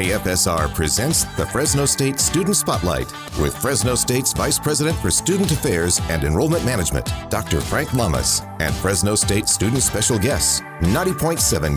KFSR presents the Fresno State Student Spotlight with Fresno State's Vice President for Student Affairs and Enrollment Management, Dr. Frank Lamas, and Fresno State student special guests, 90.7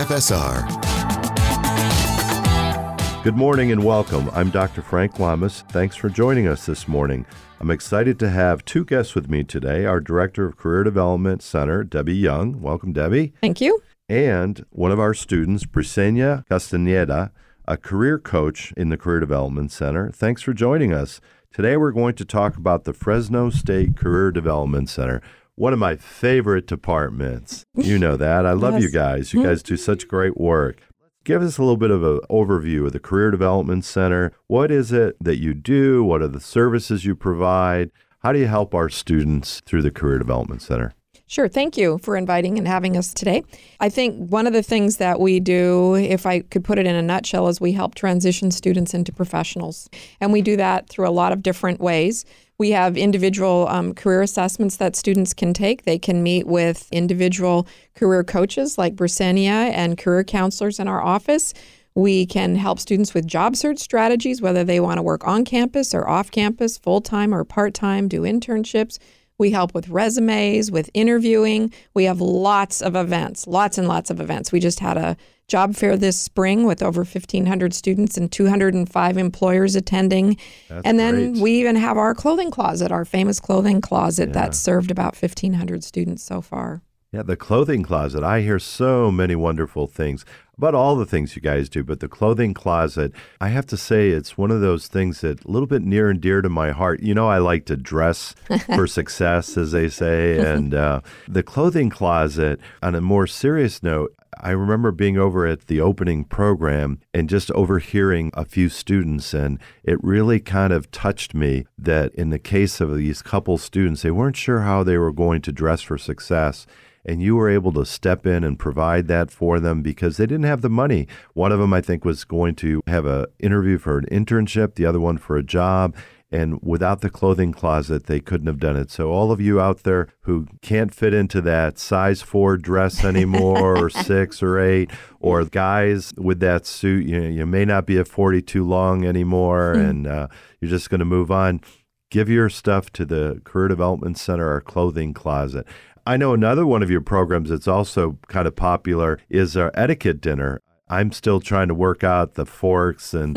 KFSR. Good morning and welcome. I'm Dr. Frank Lamas. Thanks for joining us this morning. I'm excited to have two guests with me today. Our Director of Career Development Center, Debbie Young. Welcome, Debbie. Thank you. And one of our students, Brisenia Castaneda, a career coach in the Career Development Center. Thanks for joining us. Today we're going to talk about the Fresno State Career Development Center, one of my favorite departments. You know that. I love you guys. You guys do such great work. Give us a little bit of an overview of the Career Development Center. What is it that you do? What are the services you provide? How do you help our students through the Career Development Center? Sure. Thank you for inviting and having us today. I think one of the things that we do, if I could put it in a nutshell, is we help transition students into professionals. And we do that through a lot of different ways. We have individual career assessments that students can take. They can meet with individual career coaches like Brisenia and career counselors in our office. We can help students with job search strategies, whether they want to work on campus or off campus, full-time or part-time, do internships. We help with resumes, with interviewing. We have lots of events, lots and lots of events. We just had a job fair this spring with over 1,500 students and 205 employers attending. And then we even have our clothing closet, our famous clothing closet that served about 1,500 students so far. Yeah, the clothing closet. I hear so many wonderful things about all the things you guys do, but the clothing closet, I have to say it's one of those things that a little bit near and dear to my heart. You know, I like to dress for success, as they say, and the clothing closet, on a more serious note, I remember being over at the opening program and just overhearing a few students, and it really kind of touched me that in the case of these couple students, they weren't sure how they were going to dress for success. And you were able to step in and provide that for them because they didn't have the money. One of them, I think, was going to have an interview for an internship, the other one for a job. And without the clothing closet, they couldn't have done it. So all of you out there who can't fit into that size 4 dress anymore or 6 or 8, or guys with that suit, you may not be a 42 long anymore and you're just going to move on. Give your stuff to the Career Development Center or Clothing Closet. I know another one of your programs that's also kind of popular is our etiquette dinner. I'm still trying to work out the forks and,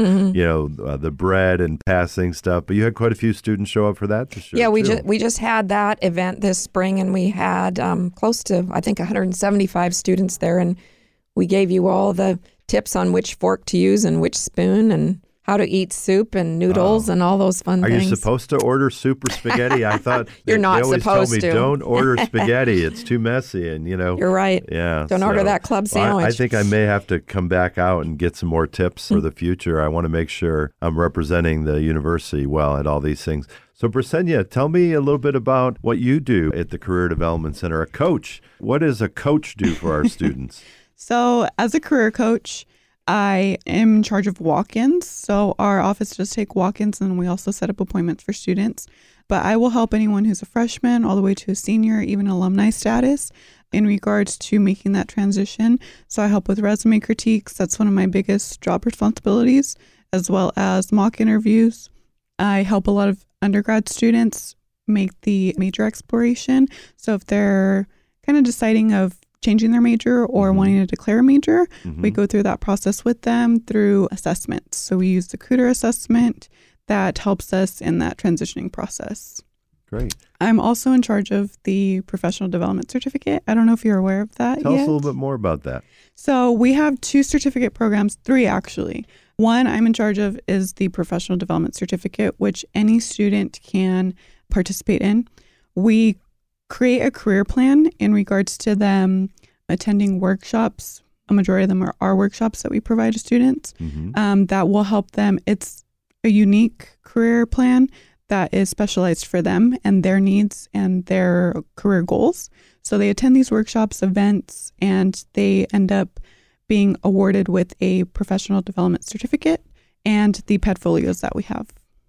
the bread and passing stuff. But you had quite a few students show up for that this year. Yeah, we just had that event this spring, and we had close to, I think, 175 students there. And we gave you all the tips on which fork to use and which spoon and how to eat soup and noodles and all those fun things. Are you supposed to order soup or spaghetti? I thought You're not they always supposed told me, to. don't order spaghetti. It's too messy. And, You're right. Yeah. Don't order that club sandwich. I think I may have to come back out and get some more tips for the future. I want to make sure I'm representing the university well at all these things. So, Brisenia, tell me a little bit about what you do at the Career Development Center. A coach. What does a coach do for our students? So, as a career coach, I am in charge of walk-ins. So our office does take walk-ins, and we also set up appointments for students. But I will help anyone who's a freshman all the way to a senior, even alumni status, in regards to making that transition. So I help with resume critiques. That's one of my biggest job responsibilities, as well as mock interviews. I help a lot of undergrad students make the major exploration. So if they're kind of deciding of changing their major or wanting to declare a major, we go through that process with them through assessments. So we use the Cooter assessment that helps us in that transitioning process. Great. I'm also in charge of the professional development certificate. I don't know if you're aware of that Tell yet. us a little bit more about that. So we have 2 certificate programs, 3 actually. One I'm in charge of is the professional development certificate, which any student can participate in. We create a career plan in regards to them attending workshops. A majority of them are our workshops that we provide to students that will help them. It's a unique career plan that is specialized for them and their needs and their career goals. So they attend these workshops, events, and they end up being awarded with a professional development certificate and the Padfolios that we have.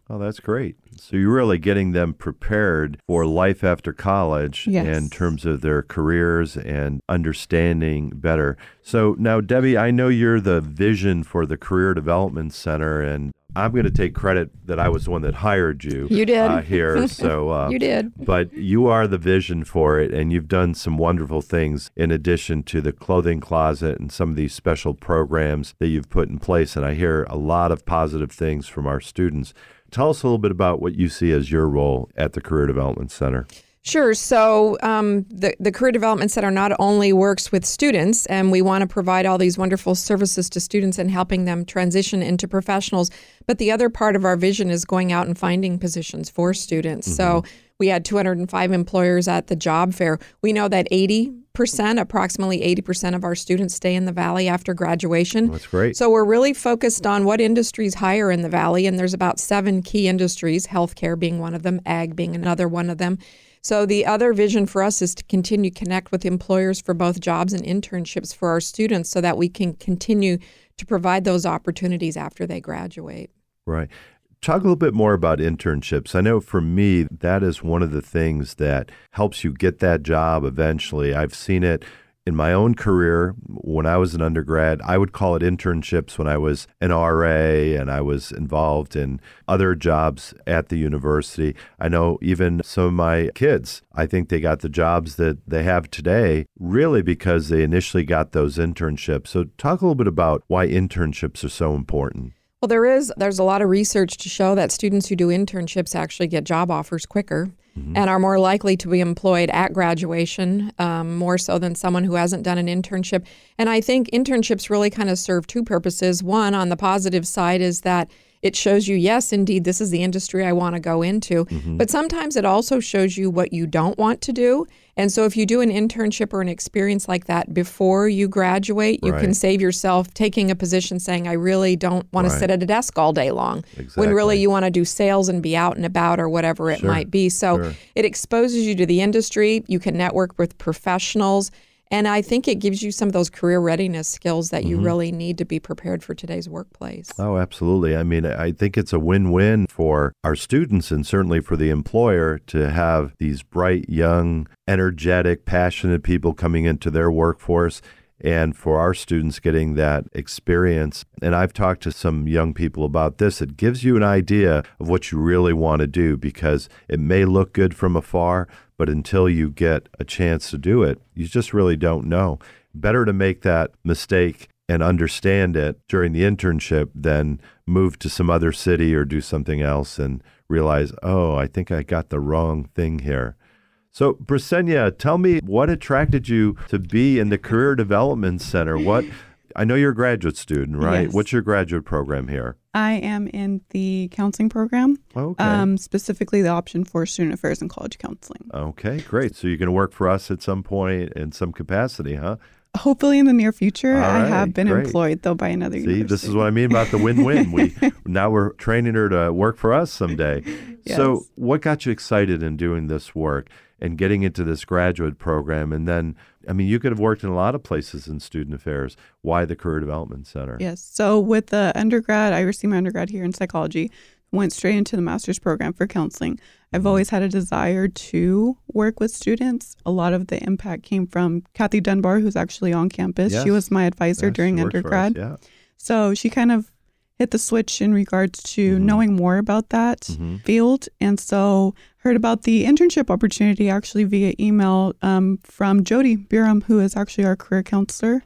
Oh, that's great. So you're really getting them prepared for life after college in terms of their careers and understanding better. So now, Debbie, I know you're the vision for the Career Development Center, and I'm going to take credit that I was the one that hired you. You did. Here. So You did. But you are the vision for it, and you've done some wonderful things in addition to the clothing closet and some of these special programs that you've put in place. And I hear a lot of positive things from our students. Tell us a little bit about what you see as your role at the Career Development Center. Sure. So the Career Development Center not only works with students, and we want to provide all these wonderful services to students and helping them transition into professionals, but the other part of our vision is going out and finding positions for students. Mm-hmm. So we had 205 employers at the job fair. We know that approximately 80% of our students stay in the Valley after graduation. That's great. So we're really focused on what industries hire in the Valley, and there's about 7 key industries, healthcare being one of them, ag being another one of them. So the other vision for us is to continue to connect with employers for both jobs and internships for our students so that we can continue to provide those opportunities after they graduate. Right. Talk a little bit more about internships. I know for me, that is one of the things that helps you get that job eventually. I've seen it in my own career. When I was an undergrad, I would call it internships when I was an RA and I was involved in other jobs at the university. I know even some of my kids, I think they got the jobs that they have today really because they initially got those internships. So talk a little bit about why internships are so important. Well, there's a lot of research to show that students who do internships actually get job offers quicker and are more likely to be employed at graduation, more so than someone who hasn't done an internship. And I think internships really kind of serve 2 purposes. One, on the positive side, is that it shows you, yes, indeed, this is the industry I want to go into. But sometimes it also shows you what you don't want to do. And so if you do an internship or an experience like that before you graduate, you can save yourself taking a position saying, I really don't want to sit at a desk all day long. When really you want to do sales and be out and about or whatever it might be. So it exposes you to the industry. You can network with professionals. And I think it gives you some of those career readiness skills that you really need to be prepared for today's workplace. Oh, absolutely. I mean, I think it's a win-win for our students and certainly for the employer to have these bright, young, energetic, passionate people coming into their workforce, and for our students getting that experience. And I've talked to some young people about this. It gives you an idea of what you really want to do because it may look good from afar, but until you get a chance to do it, you just really don't know. Better to make that mistake and understand it during the internship than move to some other city or do something else and realize, oh, I think I got the wrong thing here. So, Brasenia, tell me what attracted you to be in the Career Development Center? I know you're a graduate student, right? Yes. What's your graduate program here? I am in the counseling program, specifically the option for student affairs and college counseling. Okay, great. So you're going to work for us at some point in some capacity, huh? Hopefully in the near future. All right, I have been great. employed, though, by another university. This is what I mean about the win-win. Now we're training her to work for us someday. Yes. So what got you excited in doing this work and getting into this graduate program? And then, I mean, you could have worked in a lot of places in student affairs. Why the Career Development Center? Yes. So with the undergrad, I received my undergrad here in psychology, went straight into the master's program for counseling. I've always had a desire to work with students. A lot of the impact came from Kathy Dunbar, who's actually on campus. Yes. She was my advisor during she worked for us, undergrad. So she kind of hit the switch in regards to knowing more about that field. And so heard about the internship opportunity actually via email from Jody Biram, who is actually our career counselor,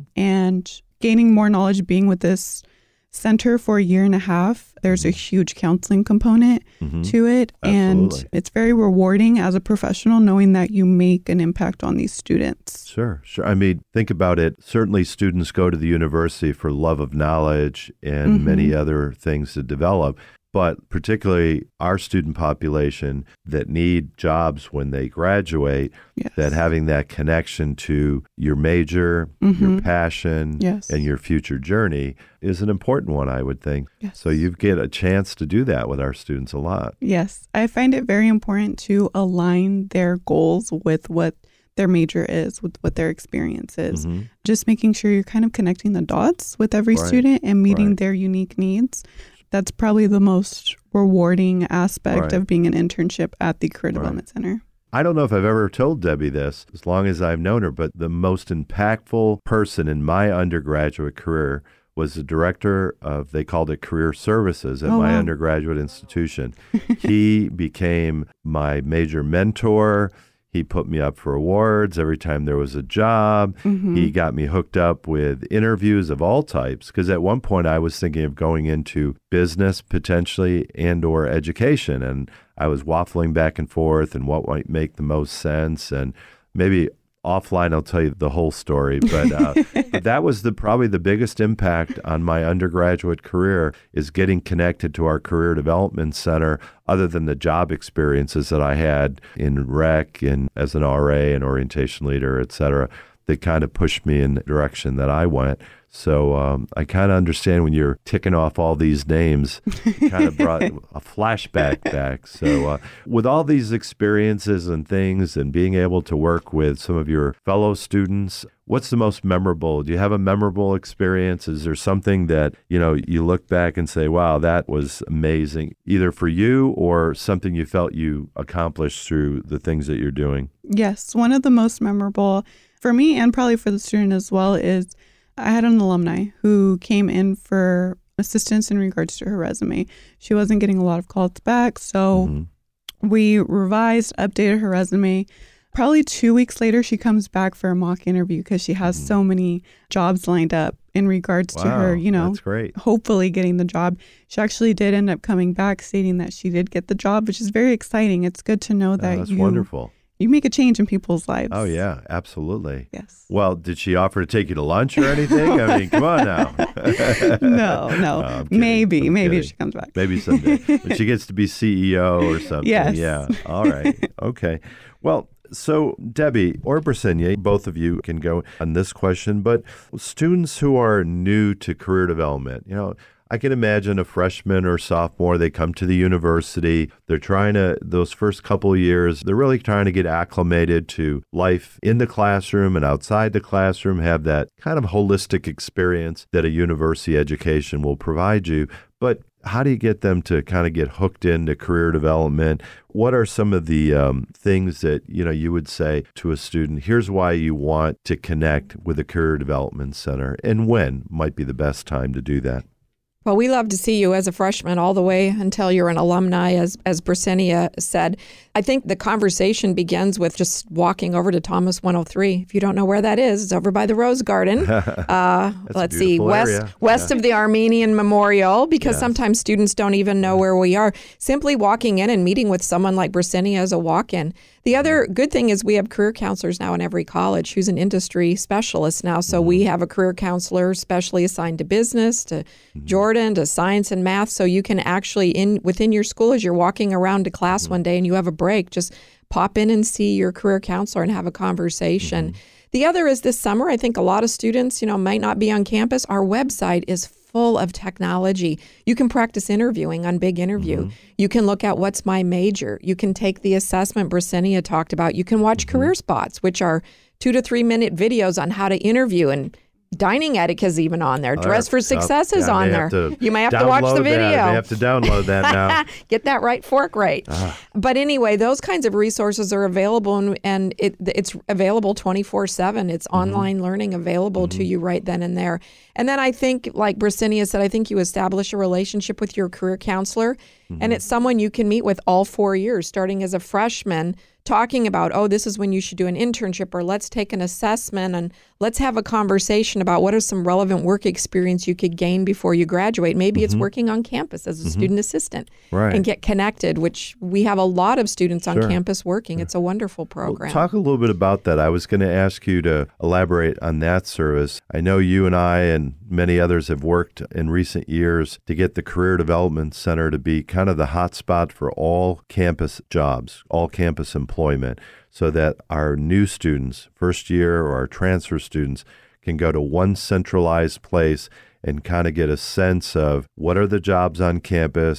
and gaining more knowledge being with this center for a year and a half. There's a huge counseling component to it. Absolutely. And it's very rewarding as a professional knowing that you make an impact on these students. Sure. I mean, think about it. Certainly students go to the university for love of knowledge and many other things to develop. But particularly our student population that need jobs when they graduate, that having that connection to your major, your passion, and your future journey is an important one, I would think. Yes. So you get a chance to do that with our students a lot. Yes. I find it very important to align their goals with what their major is, with what their experience is. Just making sure you're kind of connecting the dots with every student and meeting their unique needs. That's probably the most rewarding aspect Right. of being an internship at the Career Development Center. I don't know if I've ever told Debbie this as long as I've known her, but the most impactful person in my undergraduate career was the director of, they called it career services at my undergraduate institution. He became my major mentor. He put me up for awards every time there was a job. He got me hooked up with interviews of all types, because at one point I was thinking of going into business potentially and or education. And I was waffling back and forth and what might make the most sense. And maybe offline I'll tell you the whole story. But that was probably the biggest impact on my undergraduate career, is getting connected to our Career Development Center, other than the job experiences that I had in rec and as an RA and orientation leader, et cetera, that kind of pushed me in the direction that I went. So I kind of understand when you're ticking off all these names, it kind of brought a flashback back. So with all these experiences and things and being able to work with some of your fellow students, what's the most memorable? Do you have a memorable experience? Is there something that, you look back and say, wow, that was amazing, either for you or something you felt you accomplished through the things that you're doing? Yes. One of the most memorable for me, and probably for the student as well, is I had an alumni who came in for assistance in regards to her resume. She wasn't getting a lot of calls back, so we revised, updated her resume. Probably 2 weeks later, she comes back for a mock interview because she has so many jobs lined up in regards to her, that's great. hopefully getting the job. She actually did end up coming back stating that she did get the job, which is very exciting. It's good to know that that's wonderful. You make a change in people's lives. Oh, yeah, absolutely. Yes. Well, did she offer to take you to lunch or anything? I mean, come on now. No. Maybe if she comes back. Maybe someday. When she gets to be CEO or something. Yes. Yeah. All right. Okay. Well, so Debbie or Brisenia, both of you can go on this question, but students who are new to career development, I can imagine a freshman or sophomore, they come to the university, they're trying to, those first couple of years, they're really trying to get acclimated to life in the classroom and outside the classroom, have that kind of holistic experience that a university education will provide you. But how do you get them to kind of get hooked into career development? What are some of the things that, you would say to a student, here's why you want to connect with a Career Development Center, and when might be the best time to do that? Well, we love to see you as a freshman all the way until you're an alumni, as Brisenia said. I think the conversation begins with just walking over to Thomas 103. If you don't know where that is, it's over by the Rose Garden. Let's see, west of the Armenian Memorial, because sometimes students don't even know where we are. Simply walking in and meeting with someone like Brisenia as a walk-in. The other good thing is we have career counselors now in every college who's an industry specialist now. So we have a career counselor specially assigned to business, to Jordan, to science and math. So you can actually, within your school, as you're walking around to class one day and you have a break, just pop in and see your career counselor and have a conversation. The other is this summer, I think a lot of students, might not be on campus. Our website is full of technology. You can practice interviewing on Big Interview. You can look at what's my major. You can take the assessment Brisenia talked about. You can watch Career Spots, which are 2 to 3 minute videos on how to interview, and dining etiquette is even on there. Dress for Success is on there. You may have to watch the video. I may have to download that now. Get that right fork right. But anyway, those kinds of resources are available, and it's available 24/7. It's online learning available to you right then and there. And then I think, like Brisenia said, I think you establish a relationship with your career counselor, and it's someone you can meet with all 4 years, starting as a freshman, talking about, this is when you should do an internship, or let's take an assessment and let's have a conversation about what are some relevant work experience you could gain before you graduate. Maybe it's working on campus as a student assistant and get connected, which we have a lot of students on campus working. It's a wonderful program. Well, talk a little bit about that. I was going to ask you to elaborate on that service. I know you and I and many others have worked in recent years to get the Career Development Center to be kind of the hotspot for all campus jobs, all campus employment, so that our new students, first year, or our transfer students can go to one centralized place and kind of get a sense of what are the jobs on campus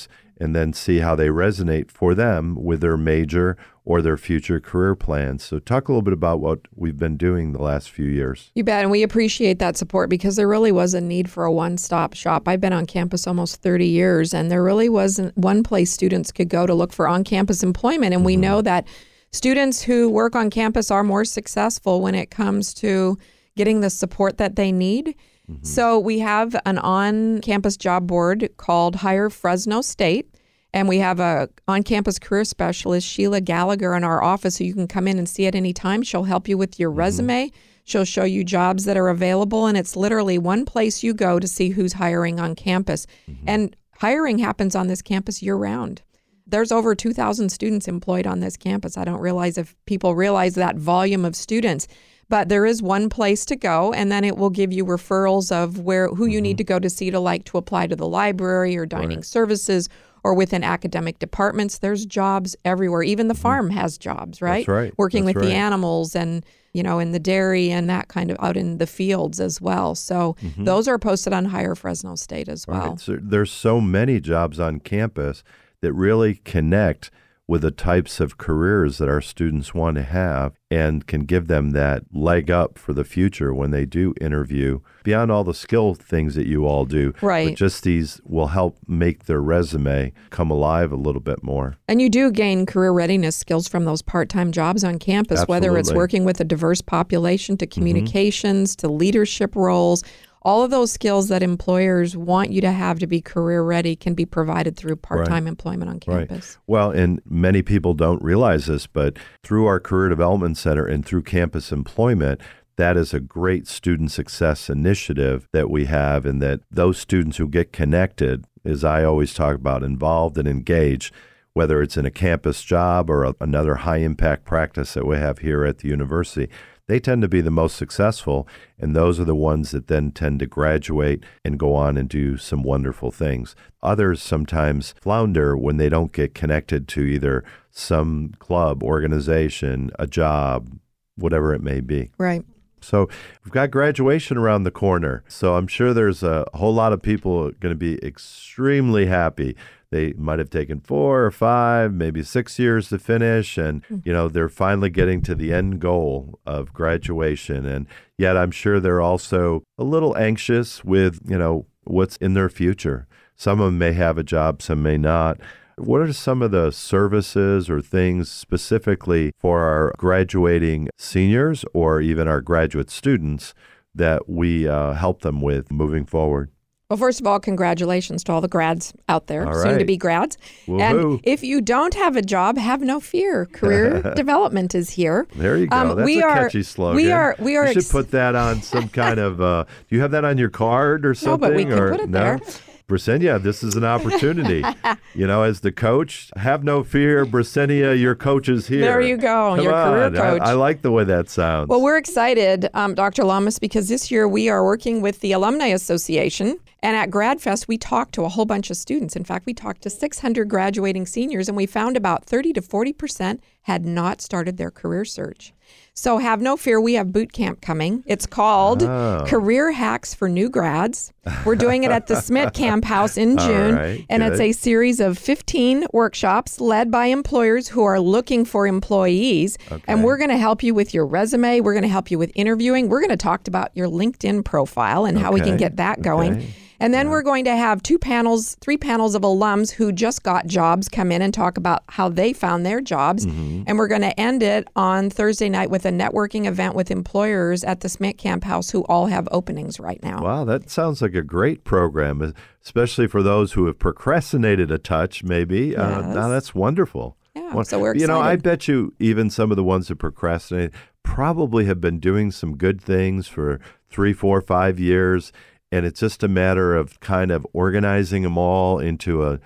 and then see how they resonate for them with their major or their future career plans. So talk a little bit about what we've been doing the last few years. You bet. And we appreciate that support because there really was a need for a one-stop shop. I've been on campus almost 30 years, and there really wasn't one place students could go to look for on-campus employment. And we know that students who work on campus are more successful when it comes to getting the support that they need. So we have an on-campus job board called Hire Fresno State, and we have a on-campus career specialist, Sheila Gallagher, in our office, who you can come in and see at any time. She'll help you with your resume. She'll show you jobs that are available, and it's literally one place you go to see who's hiring on campus. And hiring happens on this campus year-round. There's over 2,000 students employed on this campus. I don't realize if people realize that volume of students. But there is one place to go, and then it will give you referrals of who you need to go to see to apply to the library or dining services or within academic departments. There's jobs everywhere. Even the farm has jobs, right? That's right. Working That's with the right. animals and, in the dairy and that kind of out in the fields as well. So those are posted on Hire Fresno State as well. Right. So there's so many jobs on campus that really connect with the types of careers that our students want to have and can give them that leg up for the future when they do interview, beyond all the skill things that you all do. Right. But just these will help make their resume come alive a little bit more. And you do gain career readiness skills from those part-time jobs on campus, whether it's Absolutely. working with a diverse population to communications to leadership roles. All of those skills that employers want you to have to be career ready can be provided through part-time employment on campus. Right. Well, and many people don't realize this, but through our Career Development Center and through campus employment, that is a great student success initiative that we have, and that those students who get connected, as I always talk about, involved and engaged, whether it's in a campus job or another high-impact practice that we have here at the university, they tend to be the most successful, and those are the ones that then tend to graduate and go on and do some wonderful things. Others sometimes flounder when they don't get connected to either some club, organization, a job, whatever it may be. Right. So we've got graduation around the corner. So I'm sure there's a whole lot of people going to be extremely happy. They might have taken 4 or 5, maybe 6 years to finish. And, they're finally getting to the end goal of graduation. And yet I'm sure they're also a little anxious with, what's in their future. Some of them may have a job, some may not. What are some of the services or things specifically for our graduating seniors or even our graduate students that we help them with moving forward? Well, first of all, congratulations to all the grads out there, All soon to right. be grads. Woohoo. And if you don't have a job, have no fear. Career development is here. There you go. That's a catchy slogan. We are. You should put that on some kind of, do you have that on your card or something? but we can put it there. Brasenia, this is an opportunity. As the coach, have no fear, Brasenia, your coach is here. There you go, Come your career on. coach. I like the way that sounds. Well, we're excited, Dr. Lamas, because this year we are working with the Alumni Association. And at GradFest, we talked to a whole bunch of students. In fact, we talked to 600 graduating seniors, and we found about 30 to 40% had not started their career search. So have no fear. We have boot camp coming. It's called Career Hacks for New Grads. We're doing it at the Smith Camp House in June. right, and good. it's a series of 15 workshops led by employers who are looking for employees. Okay. And we're going to help you with your resume. We're going to help you with interviewing. We're going to talk about your LinkedIn profile and how we can Okay, get that going. okay. And then we're going to have 3 panels of alums who just got jobs come in and talk about how they found their jobs. And we're going to end it on Thursday night with a networking event with employers at the Smith Camp House who all have openings right now. Wow, that sounds like a great program, especially for those who have procrastinated a touch, maybe. Yes. Now that's wonderful. Yeah, so we're excited. I bet you even some of the ones that procrastinate probably have been doing some good things for 3, 4, 5 years. And it's just a matter of kind of organizing them all into a,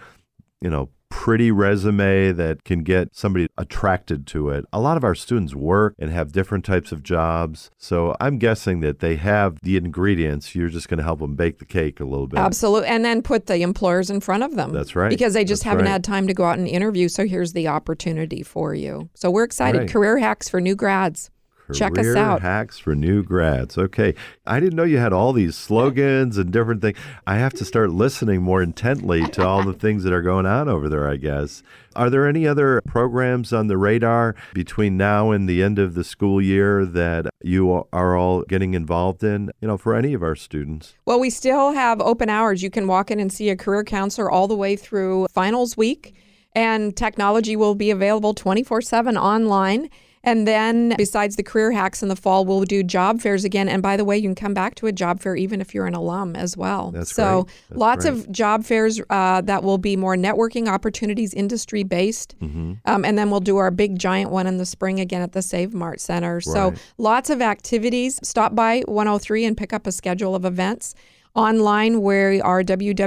pretty resume that can get somebody attracted to it. A lot of our students work and have different types of jobs. So I'm guessing that they have the ingredients. You're just going to help them bake the cake a little bit. Absolutely. And then put the employers in front of them. That's right. Because they just That's haven't right. had time to go out and interview. So here's the opportunity for you. So we're excited. Right. Career Hacks for New Grads. check us out. Career hacks for new grads. Okay. I didn't know you had all these slogans and different things. I have to start listening more intently to all the things that are going on over there, I guess. Are there any other programs on the radar between now and the end of the school year that you are all getting involved in, for any of our students? Well, we still have open hours. You can walk in and see a career counselor all the way through finals week, and technology will be available 24/7 online. And then besides the career hacks in the fall, we'll do job fairs again. And by the way, you can come back to a job fair even if you're an alum as well. That's so great. That's lots great. of job fairs that will be more networking opportunities, industry-based. And then we'll do our big giant one in the spring again at the Save Mart Center. So Right. lots of activities. Stop by 103 and pick up a schedule of events. Online, we are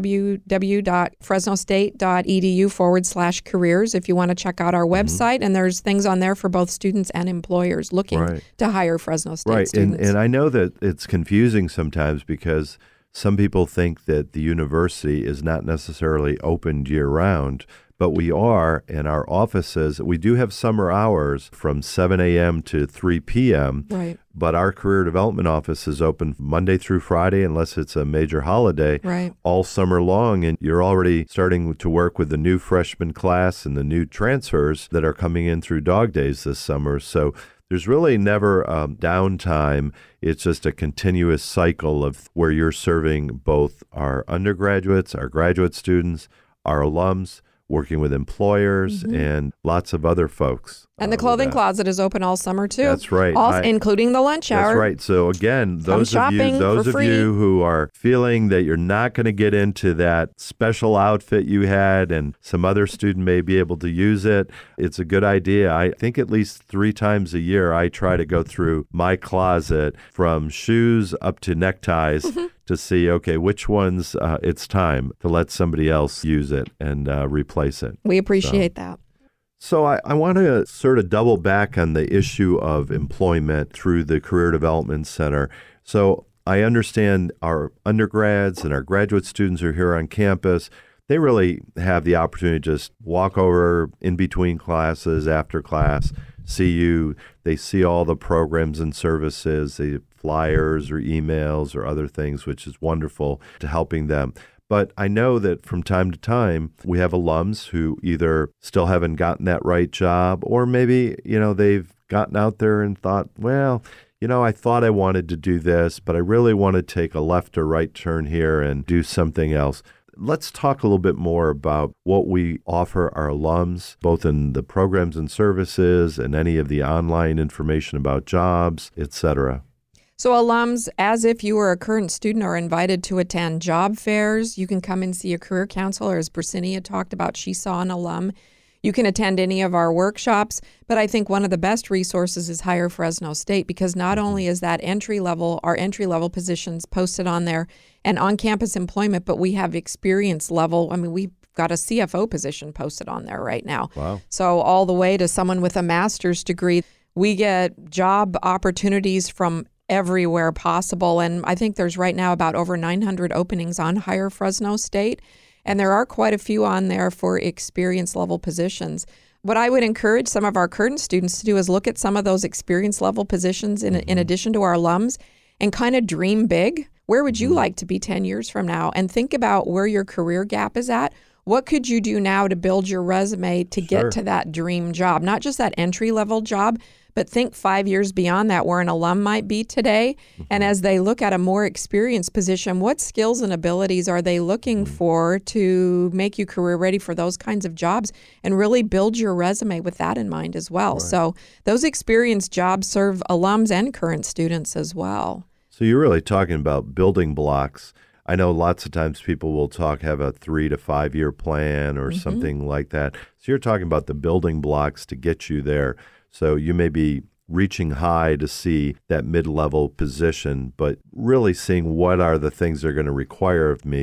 www.fresnostate.edu/careers if you want to check out our website. And there's things on there for both students and employers looking Right. to hire Fresno State Right. students. And I know that it's confusing sometimes because some people think that the university is not necessarily open year-round, but we are in our offices. We do have summer hours from 7 a.m. to 3 p.m., Right. but our career development office is open Monday through Friday, unless it's a major holiday, Right. all summer long. And you're already starting to work with the new freshman class and the new transfers that are coming in through Dog Days this summer. So there's really never downtime. It's just a continuous cycle of where you're serving both our undergraduates, our graduate students, our alums, working with employers and lots of other folks. And the clothing closet is open all summer too. That's right. Including the lunch hour. That's right. So again, those of shopping for free. you who are feeling that you're not going to get into that special outfit you had and some other student may be able to use it, it's a good idea. I think at least 3 times a year I try to go through my closet from shoes up to neckties to see, okay, which ones it's time to let somebody else use it and replace it. We appreciate that. So I want to sort of double back on the issue of employment through the Career Development Center. So I understand our undergrads and our graduate students are here on campus. They really have the opportunity to just walk over in between classes, after class, see you. They see all the programs and services, the flyers or emails or other things, which is wonderful to helping them. But I know that from time to time, we have alums who either still haven't gotten that right job or maybe, they've gotten out there and thought, well, I thought I wanted to do this, but I really want to take a left or right turn here and do something else. Let's talk a little bit more about what we offer our alums, both in the programs and services and any of the online information about jobs, et cetera. So alums, as if you were a current student, are invited to attend job fairs. You can come and see a career counselor, as Bersinia talked about. She saw an alum. You can attend any of our workshops. But I think one of the best resources is Hire Fresno State, because not only is that our entry-level positions posted on there and on-campus employment, but we have experience level. I mean, we've got a CFO position posted on there right now. Wow. So all the way to someone with a master's degree. We get job opportunities from everywhere possible. And I think there's right now about over 900 openings on Hire Fresno State. And there are quite a few on there for experience level positions. What I would encourage some of our current students to do is look at some of those experience level positions in addition to our alums and kind of dream big. Where would you like to be 10 years from now? And think about where your career gap is at. What could you do now to build your resume to get to that dream job? Not just that entry level job, but think 5 years beyond that, where an alum might be today. And as they look at a more experienced position, what skills and abilities are they looking for to make you career ready for those kinds of jobs, and really build your resume with that in mind as well. Right. So those experienced jobs serve alums and current students as well. So you're really talking about building blocks. I know lots of times people will have a 3 to 5 year plan or something like that. So you're talking about the building blocks to get you there. So you may be reaching high to see that mid-level position, but really seeing what are the things they're going to require of me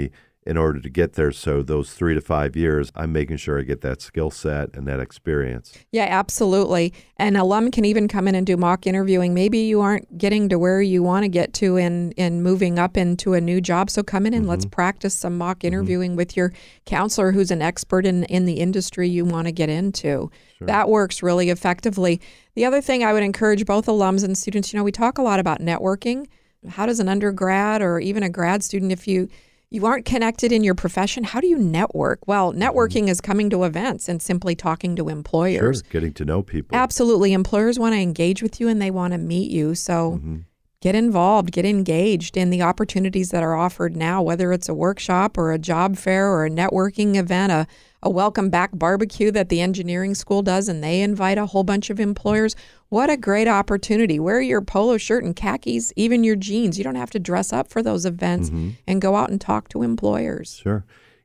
in order to get there. So those 3 to 5 years, I'm making sure I get that skill set and that experience. Yeah, absolutely. An alum can even come in and do mock interviewing. Maybe you aren't getting to where you want to get to in moving up into a new job. So come in and let's practice some mock interviewing with your counselor who's an expert in the industry you want to get into. Sure. That works really effectively. The other thing I would encourage both alums and students, we talk a lot about networking. How does an undergrad or even a grad student, if you aren't connected in your profession, how do you network? Well, networking is coming to events and simply talking to employers. Sure, getting to know people. Absolutely. Employers want to engage with you and they want to meet you. So get involved, get engaged in the opportunities that are offered now, whether it's a workshop or a job fair or a networking event, a welcome back barbecue that the engineering school does, and they invite a whole bunch of employers. What a great opportunity. Wear your polo shirt and khakis, even your jeans. You don't have to dress up for those events and go out and talk to employers. Sure.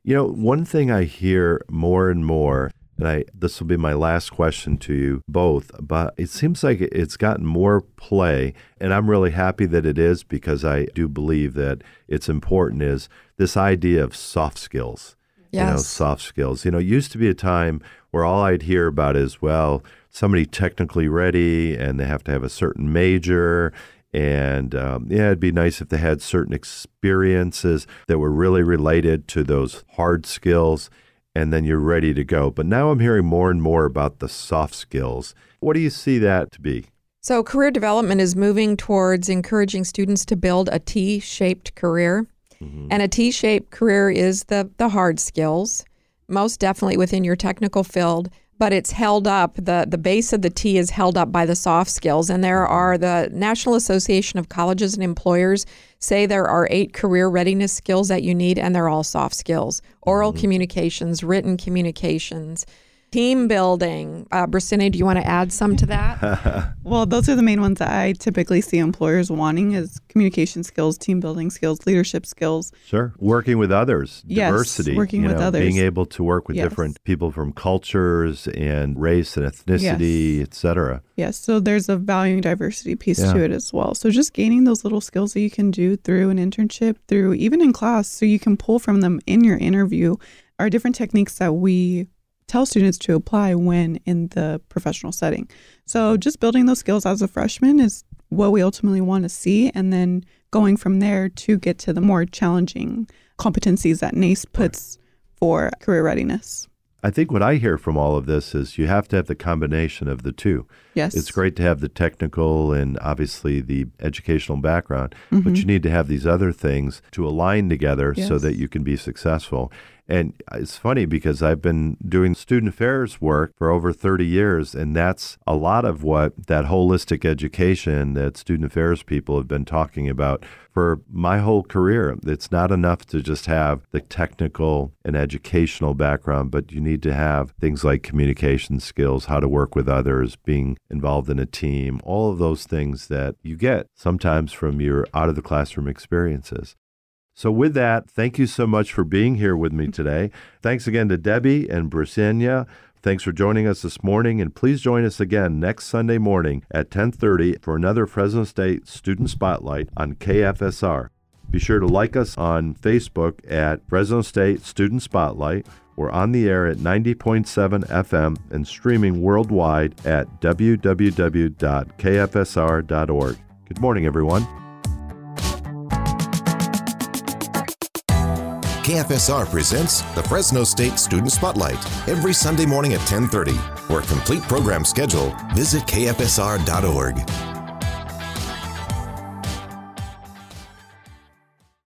One thing I hear more and more, and this will be my last question to you both, but it seems like it's gotten more play, and I'm really happy that it is because I do believe that it's important, is this idea of soft skills. Yes. Soft skills. It used to be a time where all I'd hear about is, well, somebody technically ready and they have to have a certain major. And it'd be nice if they had certain experiences that were really related to those hard skills, and then you're ready to go. But now I'm hearing more and more about the soft skills. What do you see that to be? So career development is moving towards encouraging students to build a T-shaped career. And a T-shaped career is the hard skills, most definitely within your technical field, but it's held up, the base of the T is held up by the soft skills. And the National Association of Colleges and Employers say there are 8 career readiness skills that you need, and they're all soft skills. Oral communications, written communications, team building. Bristina, do you want to add some to that? Well, those are the main ones that I typically see employers wanting is communication skills, team building skills, leadership skills. Sure. Working with others, yes, diversity. Working with others. Being able to work with different people from cultures and race and ethnicity, et cetera. Yes. So there's a valuing diversity piece to it as well. So just gaining those little skills that you can do through an internship, through even in class, so you can pull from them in your interview, are different techniques that we tell students to apply when in the professional setting. So just building those skills as a freshman is what we ultimately want to see, and then going from there to get to the more challenging competencies that NACE puts for career readiness. I think what I hear from all of this is you have to have the combination of the two. Yes. It's great to have the technical and obviously the educational background, but you need to have these other things to align together so that you can be successful. And it's funny because I've been doing student affairs work for over 30 years, and that's a lot of what that holistic education that student affairs people have been talking about for my whole career. It's not enough to just have the technical and educational background, but you need to have things like communication skills, how to work with others, being involved in a team, all of those things that you get sometimes from your out-of-the-classroom experiences. So with that, thank you so much for being here with me today. Thanks again to Debbie and Brisina. Thanks for joining us this morning, and please join us again next Sunday morning at 10:30 for another Fresno State Student Spotlight on KFSR. Be sure to like us on Facebook at Fresno State Student Spotlight. We're on the air at 90.7 FM and streaming worldwide at www.kfsr.org. Good morning, everyone. KFSR presents the Fresno State Student Spotlight every Sunday morning at 10:30. For a complete program schedule, visit kfsr.org.